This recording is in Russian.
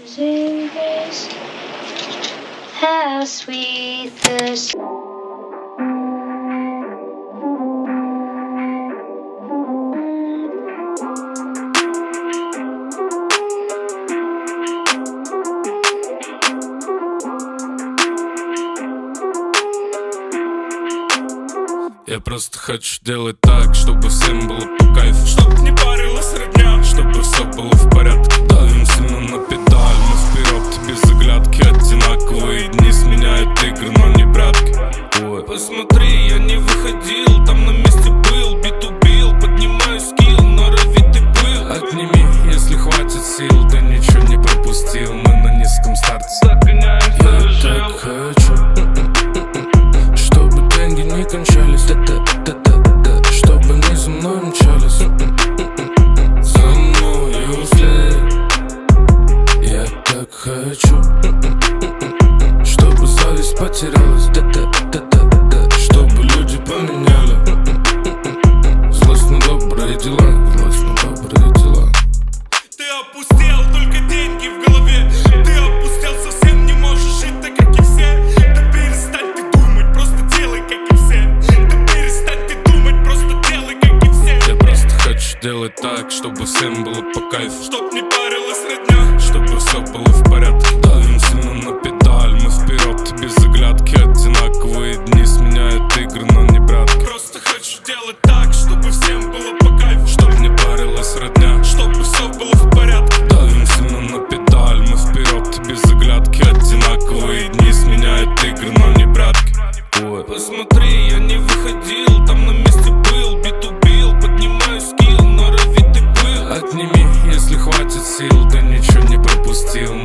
amazing grace, how sweet the sound. Я просто хочу делать так, чтобы всем было по кайфу, чтоб не парилась родня, чтобы все было в порядке. Давим сильно на педаль, мы вперед, тебе заглядки одинаковые дни сменяют игры, но не прятки. Ой. Посмотри, я не выходил, там на месте был, бит убил, поднимаю скилл, норовитый пыл. Отними, если хватит сил, ты ничего не пропустил, мы на низком старте. Я так хочу, чтобы деньги не кончались, чтобы не за мной мчались, за мною вслед. Я так хочу, чтобы зависть потерялась, чтобы люди поменяли злость на добрые дела, злость на добрые дела. Ты опустел, только деньги в голове. Ты опустел, совсем не можешь жить так, как и все. Да перестань ты думать, просто делай, как и все. Да перестань ты думать, просто делай, как и все. Я просто хочу делать так, чтобы всем было по кайфу, Чтоб не парилась родня, чтобы все было в порядке. Давим сильно на педаль, мы вперед, тебе заглядки одинаковые дни сменяют игры, но не прятки. просто хочу делать так, чтобы всем было по кайфу, Чтоб не парилась родня, чтобы все было в порядке. давим сильно на педаль, мы вперед, тебе заглядки одинаковые дни сменяют игры, но не прятки. Ой. Посмотри, я не выходил, там на месте был, бит убил, поднимаю скилл, норовитый пыл. Отними, если хватит сил, ты ничего не пропустил.